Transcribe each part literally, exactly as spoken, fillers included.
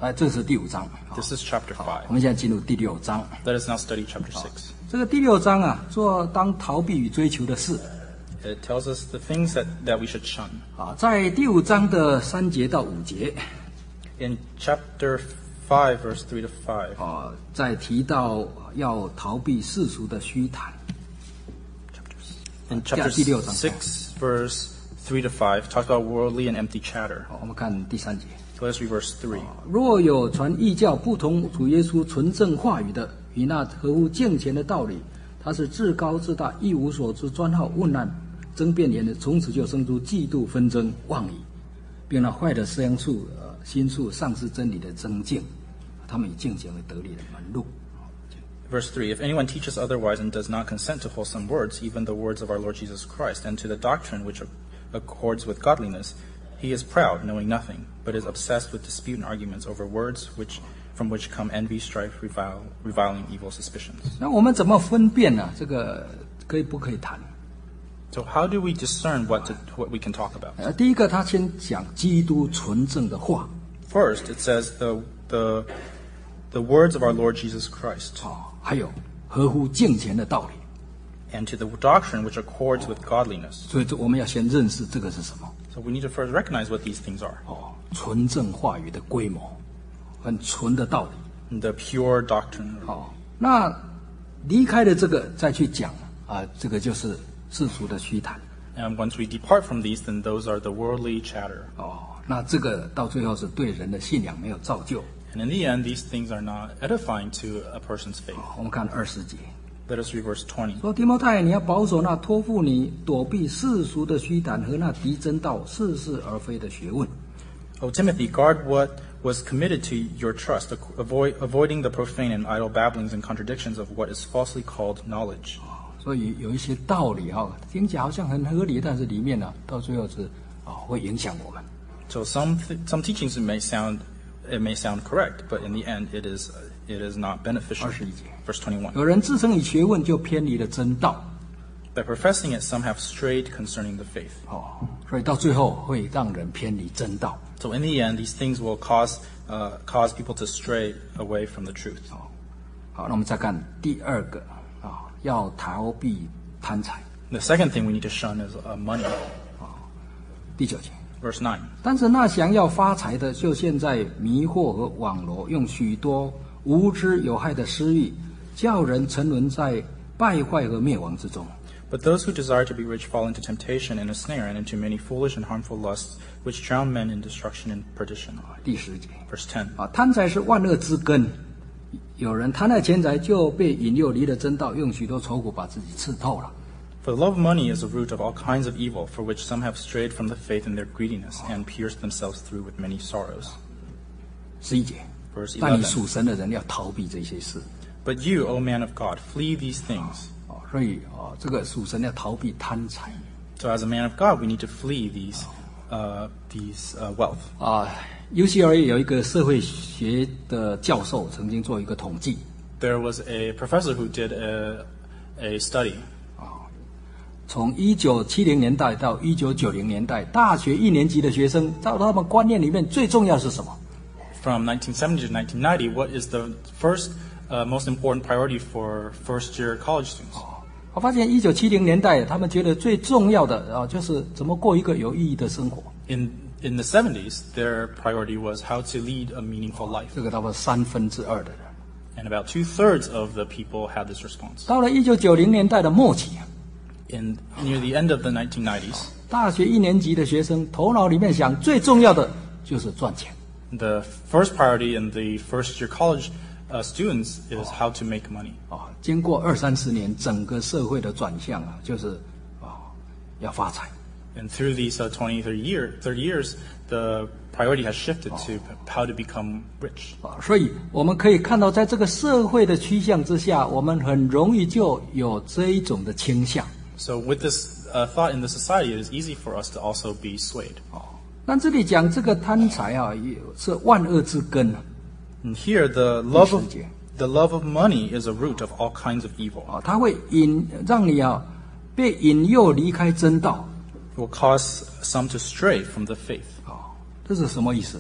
啊，这是第五章。 This is chapter 好， five. 我们现在进入第六章。 Let us now study chapter six. 这个第六章啊，做当逃避与追求的事 It tells us the things that, that we should shun. 啊，在第五章的三节到五节 In chapter five, verse three to five, 啊，在提到要逃避世俗的虚谈。 in 第 chapter 第六章 six, verse three to five, talks about worldly and empty chatter. 好，我们看第三节。 So let's read verse three. 若有传异教不同主耶稣纯正话语的，与那合乎敬虔的道理，他是至高至大，一无所知，专好问难，争辩言的，从此就生出嫉妒、纷争、妄语，并那坏的思想术、呃心术，丧失真理的争竞，他们以敬虔为得力的门路。 Verse three, If anyone teaches otherwise and does not consent to wholesome words, even the words of our Lord Jesus Christ, and to the doctrine which accords with godliness, he is proud, knowing nothing, but is obsessed with dispute and arguments over words which, from which come envy, strife, revile, reviling, evil suspicions. 那我们怎么分辨呢、这个可以不可以谈？ So how do we discern what to, what we can talk about? 呃，第一个，他先讲基督纯正的话， First, it says the the the words of our Lord Jesus Christ, 哦，还有合乎敬虔的道理。 and to the doctrine which accords with godliness. 所以这我们要先认识这个是什么。 So we need to first recognize what these things are. 哦，纯正话语的规模，很纯的道理。 The pure doctrine. 哦，那离开了这个再去讲啊，这个就是世俗的虚谈。 And once we depart from these, then those are the worldly chatter. 哦，那这个到最后是对人的信仰没有造就。 And in the end, these things are not edifying to a person's faith. 哦我们看二十节， Let us read verse twenty. 说提摩太，你要保守那托付你躲避世俗的虚谈和那敌真道似是而非的学问。 O Timothy, guard what was committed to your trust, avoid, avoiding the profane and idle babblings and contradictions of what is falsely called knowledge. 所以有一些道理哈、听起来好像很合理，但是里面呢，到最后是啊、会影响我们。 So some th- some teachings it may sound it may sound correct, but in the end, it is it is not beneficial. 二十一节， Verse twenty-one. 有人自称以学问，就偏离了真道。 By professing it, some have strayed concerning the faith. 哦，所以到最后会让人偏离真道。 So in the end, these things will cause uh, cause people to stray away from the truth. 好，那我们再看第二个啊，要逃避贪财。 The second thing we need to shun is uh, money. 第九节， Verse nine. 但是那想要发财的，就陷在迷惑和网罗，用许多无知有害的私欲，叫人沉沦在败坏和灭亡之中。 But those who desire to be rich fall into temptation and a snare, and into many foolish and harmful lusts, which drown men in destruction and perdition. 第十节 Verse ten. 啊，贪财是万恶之根。有人贪爱钱财，就被引诱离了真道，用许多愁苦把自己刺透了。 For the love of money is the root of all kinds of evil, for which some have strayed from the faith in their greediness, and pierced themselves through with many sorrows. 十一节， Verse 但你 eleven. 属神的人要逃避这些事。 But you, O man of God, flee these things. 哦，所以哦，这个属神要逃避贪财 So as a man of God, we need to flee these uh, these uh, wealth. 啊。U C L A 有一个社会学的教授曾经做一个统计， There was a professor who did a, a study 从一九七零年代到一九九零年代，大学一年级的学生，在他们观念里面最重要是什么？ from nineteen seventy to nineteen ninety. What is the first uh, most important priority for first-year college students? 我发现一九七零年代，他们觉得最重要的啊，就是怎么过一个有意义的生活。 In in the seventies, their priority was how to lead a meaningful life, 这个差不多三分之二的人。 and about two-thirds of the people had this response. 到了一九九零年代的末期， In near the end of the nineteen nineties, 大学一年级的学生头脑里面想最重要的就是赚钱。 the first priority in the first-year college uh, students is how to make money. 啊，经过二三十年，整个社会的转向啊，就是啊，要发财。 And through these uh, twenty, thirty, year, thirty years, the priority has shifted to how to become rich. 啊，所以我们可以看到，在这个社会的趋向之下，我们很容易就有这一种的倾向。 So with this uh, thought in the society, it is easy for us to also be swayed. 但这里讲这个贪财啊，也是万恶之根 And here, the love of 第十节。 the love of money is a root of all kinds of evil. 啊，它会引让你啊被引诱离开真道。 It will cause some to stray from the faith. 啊，这是什么意思？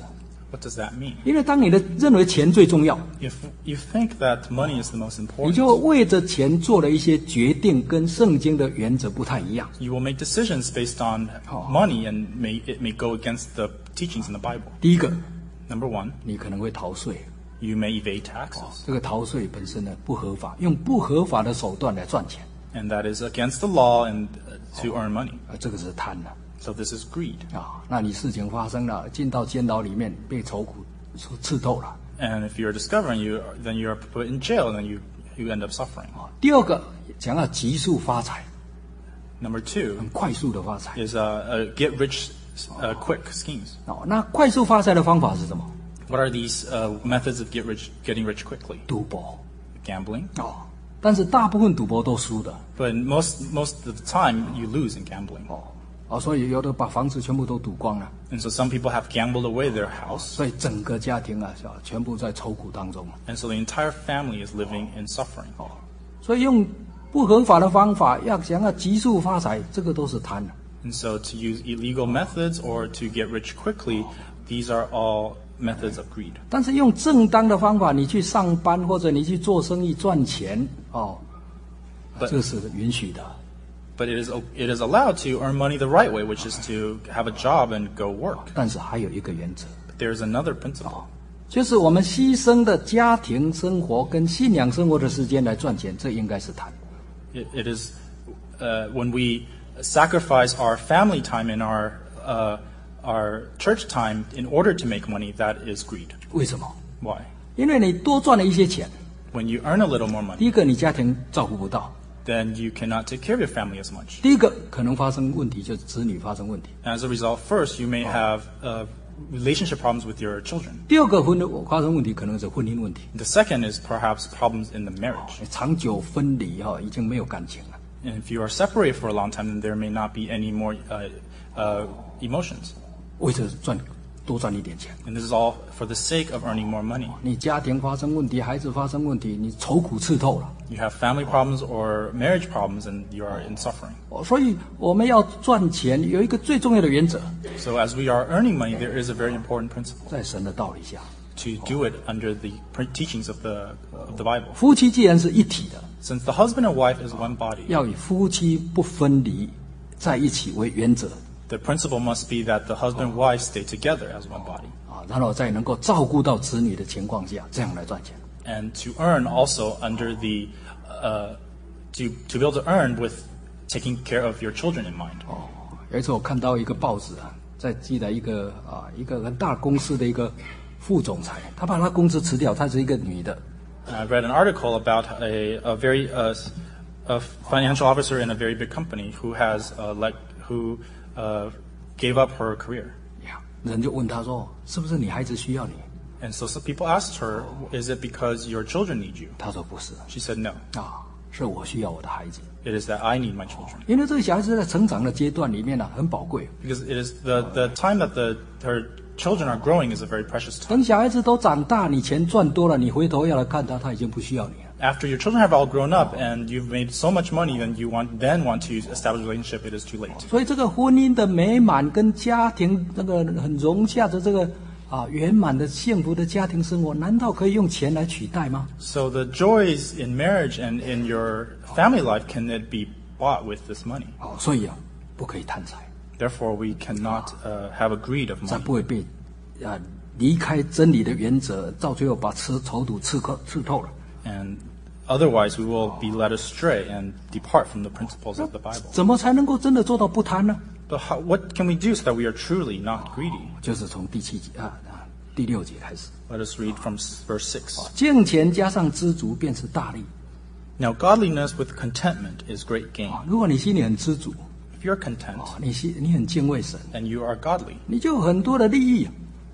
What does that mean? 因为当你的认为钱最重要， If you think that money is the most 你 important, 就为着钱做了一些决定，跟圣经的原则不太一样。 you will make decisions based on money, and may, it may go against the teachings in the Bible. 第一个， Number one, 你可能会逃税， you may evade taxes, 这个逃税本身呢不合法，用不合法的手段来赚钱， and that is against the law and uh, to earn money. 啊，这个是贪了 So this is greed. 啊。那你事情发生了，进到监牢里面被愁苦刺透了 And if you're discovering you, then you're put in jail, and then you, you end up suffering. 啊。第二个，想要急速发财， Number two 很快速的发财 is uh, uh, get rich uh, quick schemes. 哦。那快速发财的方法是什么？ What are these uh, methods of get rich, getting rich quickly? 赌博 Gambling. 哦。但是大部分赌博都输的 But most most of the time, you lose in gambling. 哦哦，所以有的把房子全部都赌光了， And so some people have gambled away their house, 所以整个家庭啊，是吧全部在愁苦当中。 and so the entire family is living in suffering. 哦，所以用不合法的方法要想要急速发财，这个都是贪的。 And so to use illegal methods or to get rich quickly, these are all methods of greed. 但是用正当的方法，你去上班或者你去做生意赚钱，哦， But- 这是允许的。 But it is it is allowed to earn money the right way, which is to have a job and go work. 但是还有一个原则， But there's another principle. 就是我们牺牲的家庭生活跟信仰生活的时间来赚钱，这应该是贪。 It, it is uh, when we sacrifice our family time and our uh, our church time in order to make money, that is greed. 为什么？ Why? 因为你多赚了一些钱， When you earn a little more 第 money, 一个你家庭照顾不到， then you cannot take care of your family as much. 第一个可能发生问题，就是子女发生问题。 As a result, first you may have uh, relationship problems with your children. 第二个婚发生问题可能是婚姻问题， The second is perhaps problems in the marriage. 长久分离哈、已经没有感情了。 And if you are separated for a long time, then there may not be any more uh, uh, emotions. 为着赚多赚一点钱， And this is all for the sake of earning more money. 你家庭发生问题，孩子发生问题，你愁苦刺透了。 You have family problems or marriage problems, and you are in suffering. 哦所以我们要赚钱，有一个最重要的原则， So as we are earning money, there is a very important principle 在神的道理下， to do it under the pr- teachings of the of the Bible. 夫妻既然是一体的， Since the husband and wife is one body, 要以夫妻不分离在一起为原则 the principle must be that the husband and wife stay together as one body, 啊，然后在能够照顾到子女的情况下，这样来赚钱。 and to earn also under the uh, to to be able to earn with taking care of your children in mind. 哦，有一次我看到一个报纸啊，在记载一个啊一个很大公司的一个副总裁，他把他公司辞掉，她是一个女的， I read an article about a, a very uh, a financial officer in a very big company who has uh, like who uh, gave up her career. 呀，人就问他说，是不是你孩子需要你？ And so some people asked her, "Is it because your children need you?" 他说不是 She said, "No. 啊，是我需要我的孩子， It is that I need my children 因为这个小孩子在成长的阶段里面呢、很宝贵。 because it is the the time that the her children are growing is a very precious time. 等小孩子都长大，你钱赚多了，你回头要来看他，他已经不需要你了。 After your children have all grown up and you've made so much money, then you want then want to establish a relationship. It is too late. 所以这个婚姻的美满跟家庭这个很融洽的这个啊圆满的幸福的家庭生活，难道可以用钱来取代吗？ So the joys in marriage and in your family life, can it be bought with this money? 哦，所以啊，不可以贪财， Therefore, we cannot uh, have a greed of 才 money. 不会被啊离开真理的原则，到最后把吃愁堵刺透刺透了。 And otherwise, we will be led astray and depart from the principles of the Bible. 怎么才能够真的做到不贪呢？ But how, what can we do so that we are truly not greedy? 就是从第七节啊啊第六节开始， Let us read from s- verse six. 敬钱加上知足便是大利。 Now, godliness with contentment is great gain. 啊，如果你心里很知足， If you're content 啊，你心你很敬畏神， and you are godly, 你就有很多的利益。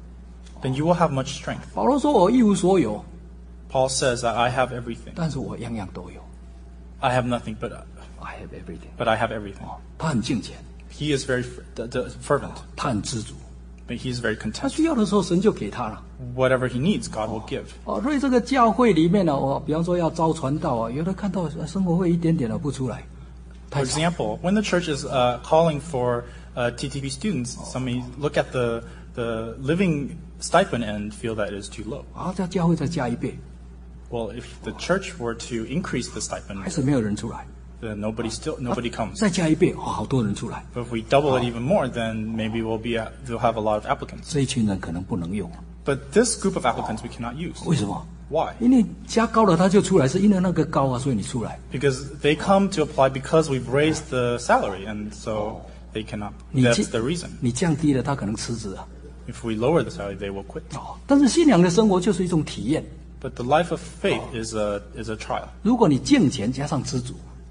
then you will have much strength. 保罗说：“我一无所有， Paul says that I have everything. 但是我样样都有。 I have nothing, but I have everything。 but I have everything. ” 他很敬虔， He is very f- the, the fervent, 他很知足， but he is very 他 content. 需要的时候神就给他了。 Whatever he needs, God will give. 哦，所以这个教会里面呢，我比方说要招传道啊，有的看到呃生活会一点点的不出来， For 太少。 example, when the church is uh, calling for uh, T T B students, some may look at the the living stipend and feel that it is too low. 啊，在教会再加一倍， Well, if the church were to increase the 还 stipend, 是没有人出来。 then nobody still nobody comes. 再加一倍，哦，好多人出来， But if we double it even more, then maybe we'll be at, we'll have a lot of applicants. 这一群人可能不能用， But this group of applicants we cannot use. 为什么？ Why? 因为加高了他就出来，是因为那个高啊，所以你出来。 Because they come to apply because we've raised the salary, and so they cannot. 你 That's the reason. 你降低了，他可能辞职啊。 If we lower the salary, they will quit. 哦，但是信仰的生活就是一种体验。 But the life of faith is a is a trial. 如果你敬虔加上知足，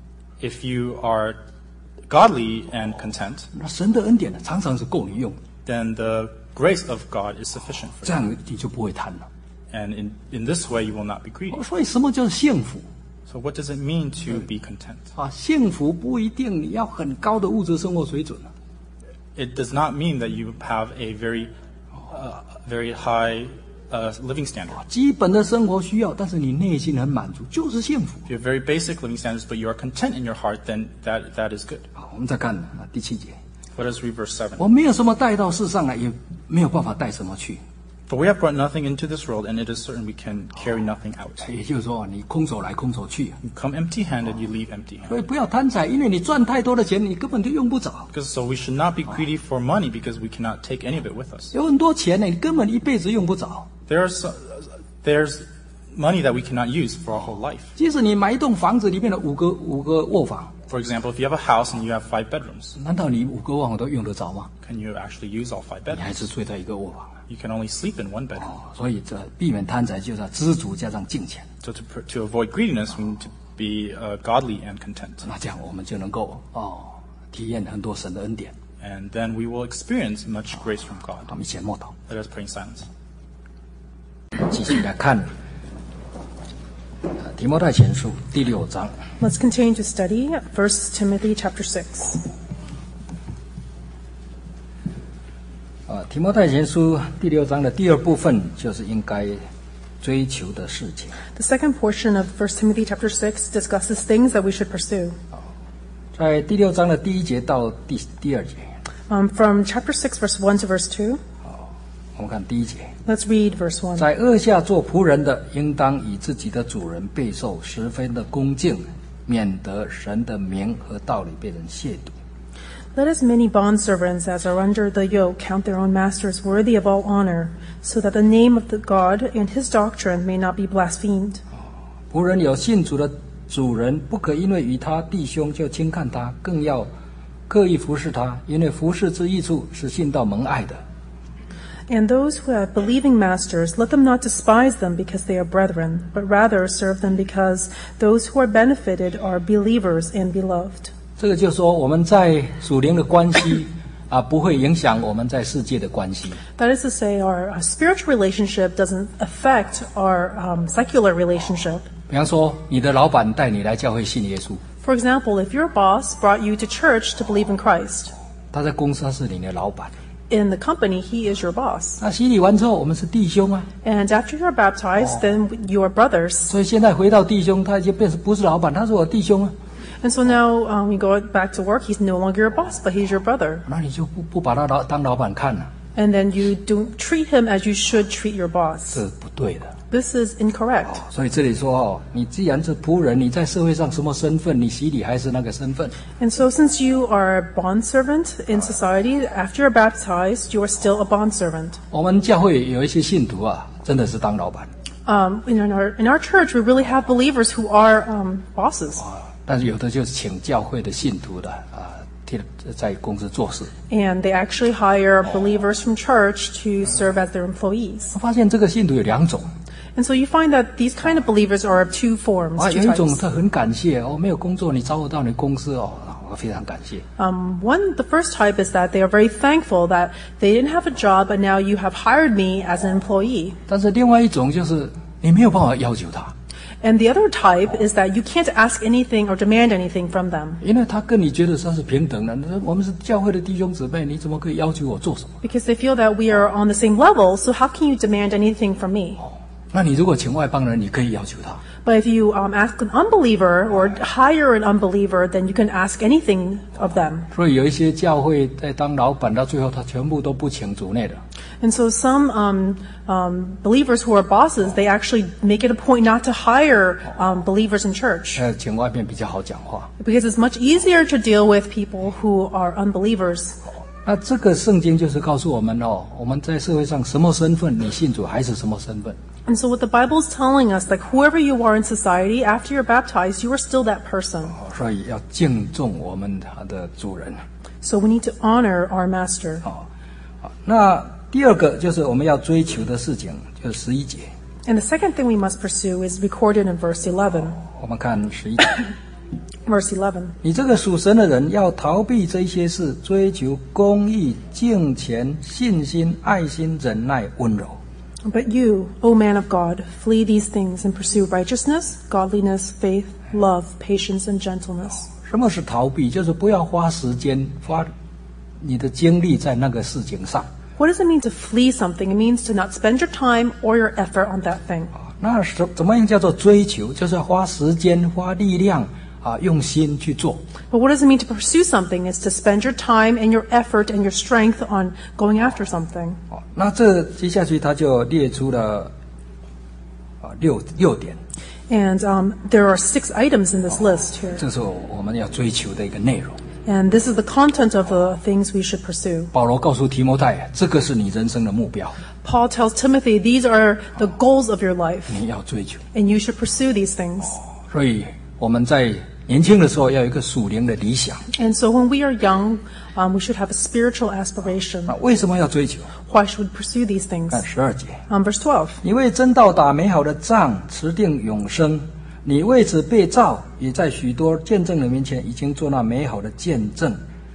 If you are godly and content, 那神的恩典呢，常常是够你用的， then the grace of God is sufficient for 这 you. 样你就不会贪了。 And in, in this way, you will not be greedy. 所以什么叫幸福 So what does it mean to be content? 啊？幸福不一定你要很高的物质生活水准啊。 It does not mean that you have a very, uh, very high uh, living standard. 基本的生活需要，但是你内心很满足，就是幸福。 If you have very basic living standards, but you are content in your heart, then that, that is good. 好，我们再看啊第七节， Let us read verse seven. 我没有什么带到世上来，也没有办法带什么去。 For we have brought nothing into this world, and it is certain we can carry nothing out. 也就是说，你空手来，空手去。 You come empty-handed, you leave empty-handed. 所以不要贪财，因为你赚太多的钱，你根本就用不着。 Because so we should not be greedy for money because we cannot take any of it with us. 有很多钱呢，你根本一辈子用不着。 There are so, there's money that we cannot use for our whole life. 即使你买一栋房子里面的五个五个卧房， For example, if you have a house and you have five bedrooms, 难道你五个卧房都用得着吗？ can you actually use all five 你还 bedrooms? 是睡在一个卧房啊。 You can only sleep in one bedroom. 哦，所以这避免贪财，就是要知足加上敬虔。 So to, pr- to avoid greediness, we need to be uh, godly and content. 那这样我们就能够哦体验很多神的恩典。 And then we will experience much grace from 我 God. 们一起默祷， Let us pray in silence. 继续来看呃提摩太前书第六章。 Let's continue to study First Timothy chapter six. 啊，提摩太前书第六章的第二部分就是应该追求的事情。 The second portion of First Timothy chapter six discusses things that we should pursue. 在第六章的第一节到第第二节， Um, from chapter six, verse one to verse two, 我们看第一节， let's read verse one. 在恶下做仆人的，应当以自己的主人备受十分的恭敬，免得神的名和道理被人亵渎。 Let as many bondservants as are under the yoke count their own masters worthy of all honor, so that the name of the God and his doctrine may not be blasphemed. 仆人有信主的主人，不可因为与他弟兄就轻看他，更要刻意服侍他，因为服侍之益处是信道蒙爱的。 And those who have believing masters, let them not despise them because they are brethren, but rather serve them because those who are benefited are believers and beloved. 这个就说我们在属灵的关系啊，不会影响我们在世界的关系。 That is to say, our uh, spiritual relationship doesn't affect our um, secular relationship. 比方说，你的老板带你来教会信耶稣， For example, if your boss brought you to church to believe in Christ, 他在公司他是你的老板。 in the company, he is your boss. 那洗礼完之后，我们是弟兄啊， And after you're baptized, then you are brothers. 所以现在回到弟兄，他就变成不是老板，他是我弟兄啊。 And so now um, we go back to work, he's no longer your boss, but he's your brother. 那你就不不把他老当老板看了， And then you don't treat him as you should treat your boss. 这是不对的。 This is incorrect. 所以这里说哦，你既然是仆人，你在社会上什么身份，你洗礼还是那个身份。 And so since you are a bondservant in society, after you're baptized, you are still a bondservant. 我们教会有一些信徒啊，真的是当老板， Um, in, our, in our church, we really have believers who are um, bosses. 但是有的就是请教会的信徒的啊，替在公司做事。 And they actually hire believers from church to serve as their employees. 我发现这个信徒有两种 And so you find that these kind of believers are of two forms, 啊， two 有一种 types. 他很感谢哦，没有工作你找我到你公司哦，我非常感谢。 Um, one, the first type is that they are very thankful that they didn't have a job, but now you have hired me as an employee. 但是另外一种就是你没有办法要求他， And the other type is that you can't ask anything or demand anything from them. 因为他跟你觉得他是平等的，我们是教会的弟兄姊妹，你怎么可以要求我做什么？ Because they feel that we are on the same level, so how can you demand anything from me? 那你如果请外邦人，你可以要求他。 But if you um, ask an unbeliever or hire an unbeliever, then you can ask anything of them. 所以有一些教会在当老板，到最后他全部都不请主内的。 And so some um, um, believers who are bosses, they actually make it a point not to hire um, believers in church. 呃，请外面比较好讲话。 Because it's much easier to deal with people who are unbelievers. 那这个圣经就是告诉我们哦，我们在社会上什么身份，你信主还是什么身份。 And so what the Bible is telling us, like whoever you are in society, after you're baptized, you are still that person. 所以要敬重我们他的主人。 So we need to honor our master. 好，好，那第二个就是我们要追求的事情，就是十一节。 And the second thing we must pursue is recorded in verse eleven. 我们看十一节。 Verse eleven. 你这个属神的人要逃避这些事，追求公义、敬虔、信心、爱心、忍耐、温柔。 But you, O man of God, flee these things and pursue righteousness, godliness, faith, love, patience, and gentleness. 什么是逃避？就是不要花时间、花你的精力在那个事情上。 What does it mean to flee something? It means to not spend your time or your effort on that thing. 那怎怎么样叫做追求？就是要花时间、花力量啊，用心去做。 But what does it mean to pursue something? It's to spend your time and your effort and your strength on going after something. 哦，那这接下去他就列出了啊六六点， And um, there are six items in this list here. 这是我们要追求的一个内容。 And this is the content of the things we should pursue. 保罗告诉提摩太，这个是你人生的目标， Paul tells Timothy, these are the goals of your life, 你要追求。 and you should pursue these things. 所以我们在年轻的时候要有一个属灵的理想。 And so when we are young, um, we should have a spiritual aspiration. 那为什么要追求？ Why should we pursue these things? 看十二节， Um, verse twelve. 你为真道打美好的仗，持定永生。你为此被造，也在许多见证人面前已经做那美好的见证。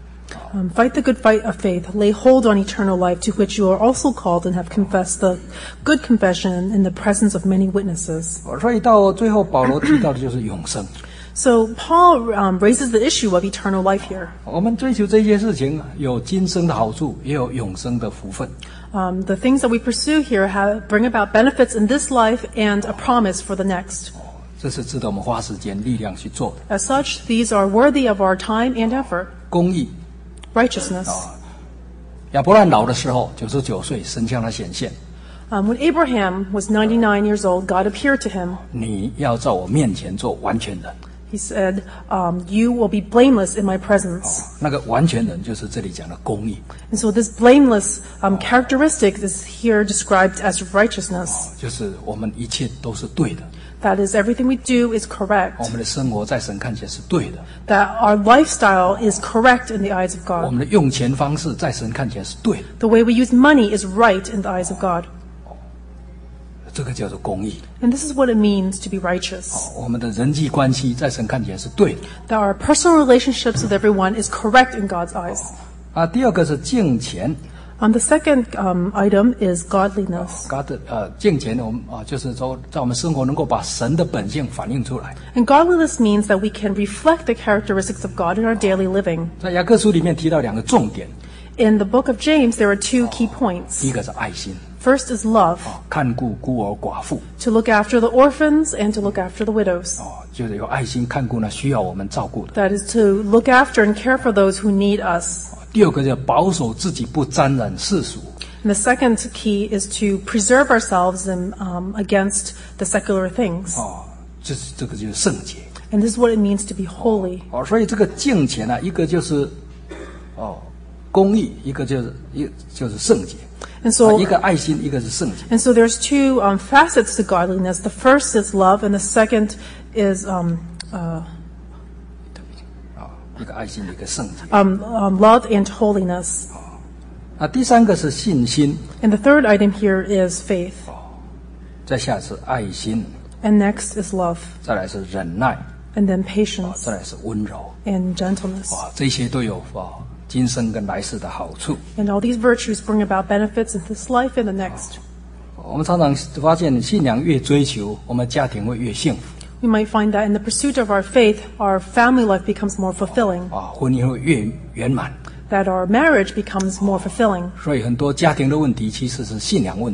Um, fight the good fight of faith. Lay hold on eternal life, to which you are also called and have confessed the good confession in the presence of many witnesses. 所以到最后，保罗提到的就是永生。 So Paul um, raises the issue of eternal life here. 我们追求这些事情，有今生的好处，也有永生的福分。 Um, the things that we pursue here have, bring about benefits in this life and a promise for the next. 这是值得我们花时间、力量去做的。 As such, these are worthy of our time and effort. 公义， Righteousness. 亚伯兰老的时候，九十九岁，神向他显现， Um, when Abraham was ninety-nine years old, God appeared to him. 你要在我面前做完全人。 He said, um, you will be blameless in my presence. 那个完全人就是这里讲的公义， And so this blameless um, characteristic is here described as righteousness. 就是我们一切都是对的， That is, everything we do is correct. 我们的生活在神看起来是对的， That our lifestyle is correct in the eyes of 我 God. 们的用钱方式在神看起来是对的， The way we use money is right in the eyes of God. 这个叫做公义。 And this is what it means to be righteous. 我们的人际关系在神看起来是对的。 That our personal relationships with everyone is correct in God's eyes. 啊，第二个是敬虔， Um, the second um, item is godliness. God 的呃敬虔，我们啊就是说，在我们生活能够把神的本性反映出来。 And godliness means that we can reflect the characteristics of God in our daily living. 在雅各书里面提到两个重点， In the book of James, there are two key points. 第一个是爱心， First is love, 看顾孤儿寡妇， to look after the orphans and to look after the widows. 哦，就是有爱心看顾呢需要我们照顾的。 That is to look after and care for those who need us. 第二个叫保守自己不沾染世俗， And the second key is to preserve ourselves in, um, against the secular things. 哦，这是这个就是圣洁。 And this is what it means to be holy. 哦，所以这个敬虔呢，一个就是哦公义，一个就是一就是圣洁。 And 啊 so, 一个爱心，一个是圣洁。 and so there's two um, facets to godliness. The first is love, and the second is um, uh, 啊，一个爱心，一个圣洁。 um, um, love and holiness. 啊，第三个是信心， And the third item here is faith. 再下是爱心， And next is love. 再来是忍耐， And then 啊， patience 再来是温柔。 and gentleness. 啊，这些都有啊今生跟来世的好处。 And all these virtues bring about benefits in this life and the next. 我们常常发现，信仰越追求，我们家庭会越幸福， We might find that in the pursuit of our faith, our family life becomes more fulfilling, 啊，婚姻会越圆满。 that our marriage becomes more fulfilling. 所以很多家庭的问题其实是信仰问题。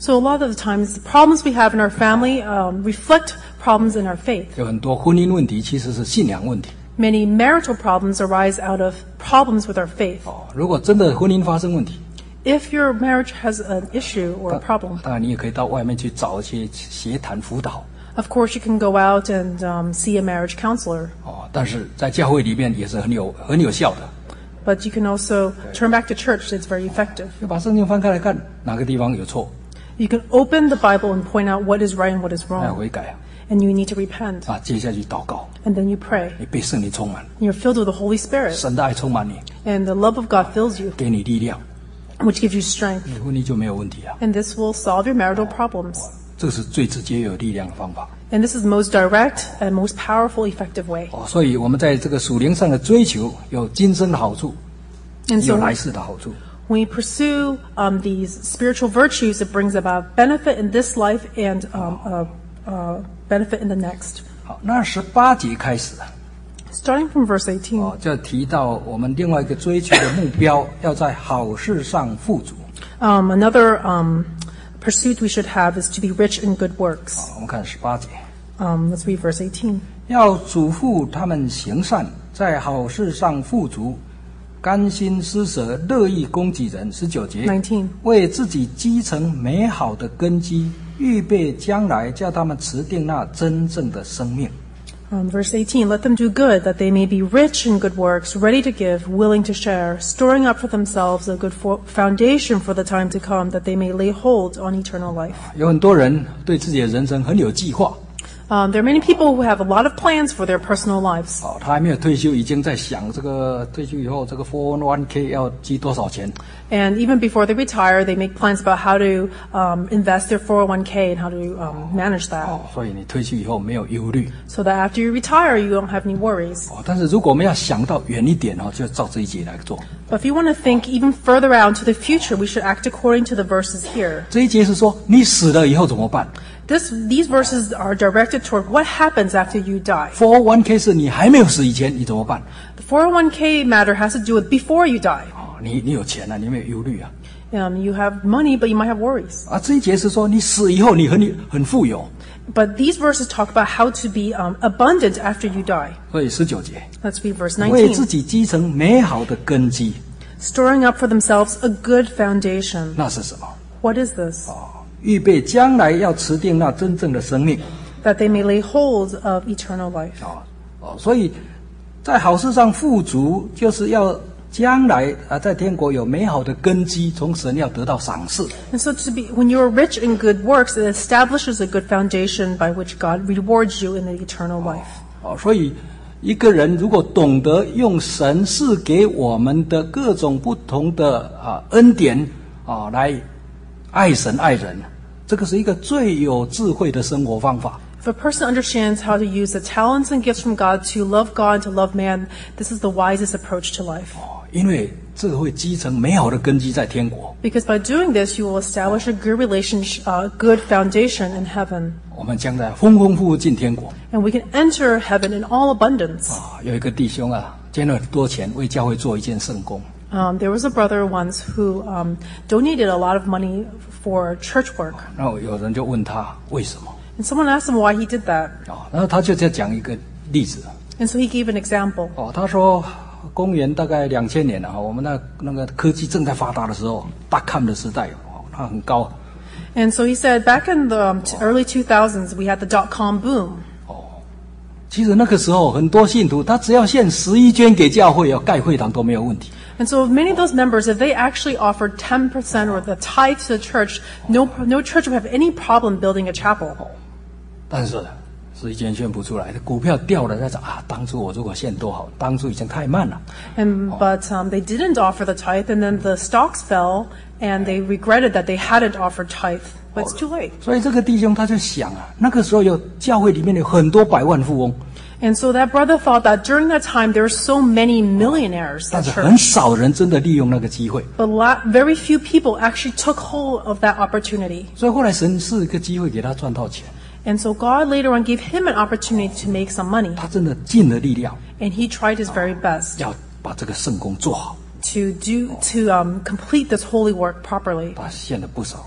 So a lot of the times, the problems we have in our family um, reflect problems in our faith. 有很多婚姻问题其实是信仰问题。 Many marital problems arise out of problems with our faith. 哦，如果真的婚姻发生问题， If your marriage has an issue or a problem, 当然你也可以到外面去找一些协谈辅导。 of course you can go out and um, see a marriage counselor. 哦，但是在教会里面也是很有很有效的。 But you can also turn back to church. It's very effective. 就把圣经翻开来看，哪个地方有错， You can open the Bible and point out what is right and what is 还要 wrong. 悔改啊！ And you need to repent. 啊，接下去祷告， And then you pray. 你被圣灵充满， And you're filled with the Holy Spirit. 神的爱充满你， And the love of God fills you, 给你力量， which gives you strength. 你婚姻就没有问题啊。 And this will solve your marital problems. 这是最直接有力量的方法。 And this is the most direct and most powerful, effective way. 哦，所以我们在这个属灵上的追求，有今生的好处， And 有 so 来世的好处。 when we pursue um, these spiritual virtues, it brings about benefit in this life and um, uh, uh, benefit in the next. 好，那十八节开始， Starting from verse eighteen, 哦，就提到我们另外一个追求的目标，要在好事上富足。 um, another um, pursuit we should have is to be rich in good works. 好，我们看十八节， Um, let's read verse eighteen. 要嘱咐他们行善，在好事上富足，甘心施舍，乐意供给人。十九节， nineteen. 为自己积成美好的根基，预备将来叫他们持定那真正的生命。 Um, verse eighteen, let them do good, that they may be rich in good works, ready to give, willing to share, storing up for themselves a good fo- foundation for the time to come, that they may lay hold on eternal life. 有很多人对自己的人生很有计划， Um, there are many people who have a lot of plans for their personal lives. 哦，他还没有退休，已经在想这个退休以后这个 four oh one k 要积多少钱。 And even before they retire, they make plans about how to um, invest their four oh one k and how to um, manage that. 哦，所以你退休以后没有忧虑。 So that after you retire, you don't have any worries. 哦，但是如果我们要想到远一点哦，就照这一节来做。 But if you want to think even further out into the future, we should act according to the verses here. 这一节是说你死了以后怎么办 This, these verses are directed toward what happens after you die. ？four oh one k 是你还没有死以前你怎么办？ The four oh one k matter has to do with before you die. 哦，你你有钱了、啊，你没有忧虑啊。 Um, you have money, but you might have worries. 啊，这一节是说你死以后你很很富有， But these verses talk about how to be um, abundant after you die. 所以十九节 Let's read verse 为自 nineteen. 己积成美好的根基， Storing up for themselves a good foundation. 那是什么？ What is this? 预备将来要持定那真正的生命。 That they may lay hold of eternal life. 哦哦，所以在好事上富足，就是要将来啊，在天国有美好的根基，从神要得到赏赐。 And so to be, when you are rich in good works, it establishes a good foundation by which God rewards you in the eternal life. 哦，所以一个人如果懂得用神赐给我们的各种不同的啊恩典啊来爱神爱人，这个是一个最有智慧的生活方法。 If a person understands how to use the talents and gifts from God to love God and to love man, this is the wisest approach to life. 哦，因为这个会积成美好的根基在天国。 Because by doing this, you will establish a good relationship, uh, good foundation in heaven. 我们将在丰丰富富进天国。 And we can enter heaven in all abundance. 啊，有一个弟兄啊，捐了很多钱为教会做一件圣工。 Um, there was a brother once who um, donated a lot of money for church work. 然后有人就问他为什么 And someone asked him why he did that. 啊，然后他就在讲一个例子 And so he gave an example. 哦，他说公元大概两千年了哈，我们那那个科技正在发达的时候，大看的时代哦，它很高 And so he said, back in the um, t- early two thousands, we had the dot-com boom. 哦。其实那个时候很多信徒，他只要献十一捐给教会，要盖会堂都没有问题。 And so many of those members, if they actually offered ten percent or the tithe to the church, no, no church would have any problem building a chapel. 但是十一捐献不出来，股票掉了，在想啊，当初我如果献多好，当初已经太慢了。 And, but um, they didn't offer the tithe, and then the stocks fell, and they regretted that they hadn't offered tithe. But it's too late. 所以这个弟兄他就想啊，那个时候有教会里面有很多百万富翁， And so that brother thought that during that time there were so many millionaires 但 at 是很 church. 少人真的利用那个机会。 But la- very few people actually took hold of that opportunity. 所以后来神是一个机会给他赚到钱， And so God later on gave him an opportunity to make some money. 他真的尽了力量， And he tried his very best 要把这个圣工做好。 to do to um, complete this holy work properly. 他献了不少，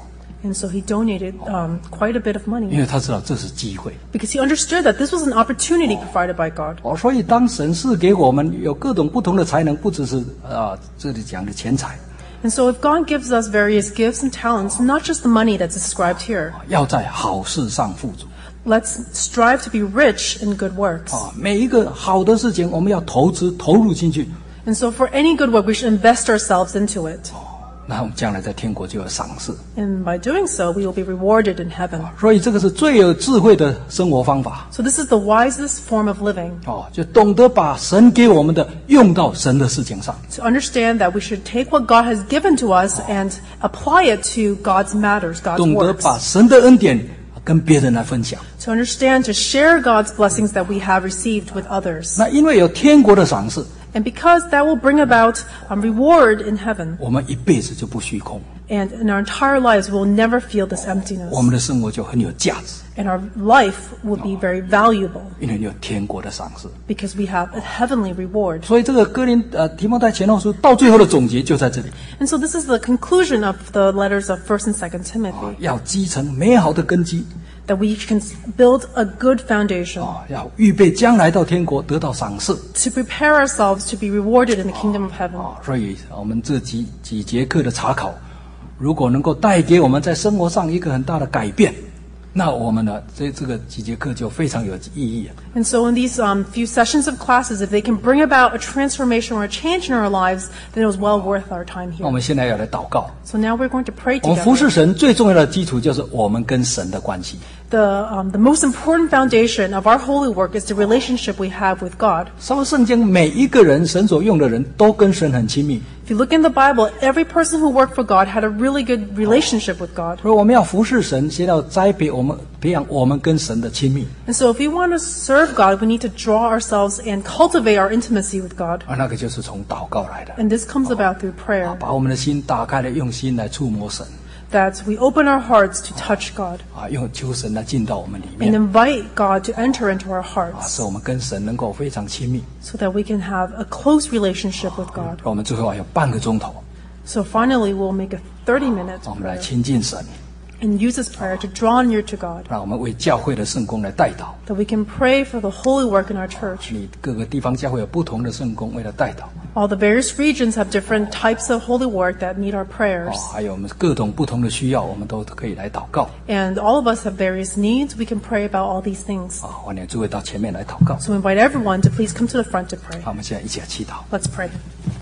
And so he donated um, quite a bit of 因 money 为他知道这是机会。 because he understood that this was an opportunity provided by God. 哦，所以当神赐给我们有各种不同的才能，不只是啊、这里讲的钱财， And so if God gives us various gifts and talents, not just the money that's described here, 要在好事上富足 let's strive to be rich in good works. 啊。每一个好的事情，我们要投资投入进去， And so for any good work, we should invest ourselves into it. 那我们将来在天国就有赏赐。 And by doing so, we will be rewarded in heaven. 所以这个是最有智慧的生活方法 So this is the wisest form of living, 哦，就懂得把神给我们的用到神的事情上。 to understand that we should take what God has given to us and apply it to God's matters, God's 懂得 works. 把神的恩典跟别人来分享。 To understand, to share God's blessings that we have received with others. 那因为有天国的赏赐， And because that will bring about a reward in heaven, 我们一辈子就不虚空， and in our entire lives we'll never feel this emptiness. 我们的生活就很有价值， And our life will be very valuable 因为有天国的赏赐。 because we have a heavenly reward. 所以这个哥林呃提摩太前后书到最后的总结就在这里， And so this is the conclusion of the letters of First and Second Timothy, 要积成美好的根基 that we can build a good foundation 啊，要预备将来到天国得到赏赐 to prepare ourselves to be rewarded in the kingdom of heaven. 啊。所以我们这几几节课的查考，如果能够带给我们在生活上一个很大的改变，那我们呢这这个几节课就非常有意义。 And so in these um, few sessions of classes, if they can bring about a transformation or a change in our lives, then it was well worth our time 那我 here. 们现在要来祷告。 So now we're going to pray 我们服侍 together. 神最重要的基础就是我们跟神的关系。 The, um, the most important foundation of our holy work is the relationship we have with God. 稍微圣经每一个人神所用的人都跟神很亲密， If you look in the Bible, every person who worked for God had a really good relationship with God. 所以我们要服侍神，先要栽培我们，培养我们跟神的亲密 And so if we want to serve God, we need to draw ourselves and cultivate our intimacy with God. 啊，那个就是从祷告来的， And this comes about through 啊 prayer, 把我们的心打开了，用心来触摸神， that we open our hearts to touch God 啊，用求神来进到我们里 and 面， invite God to enter into our 啊， hearts 使我们跟神能够非常亲密。 so that we can have a close relationship with God. 我们最后还有半个钟头， So finally, we'll make a thirty minute 我们来 prayer 亲近神， and use this prayer to draw near to God, 让我们为教会的圣工来代祷。 that we can pray for the holy work in our church. 你各个地方教会有不同的圣工为了代祷， All the various regions have different types of holy work that need our 啊 prayers. 还有我们各种不同的需要，我们都可以来祷告。 And all of us have various needs. We can pray about all these things. 啊，欢迎诸位到前面来祷告。 So invite everyone to please come to the front to pray. 好，我们现在一起来祈祷。 Let's pray.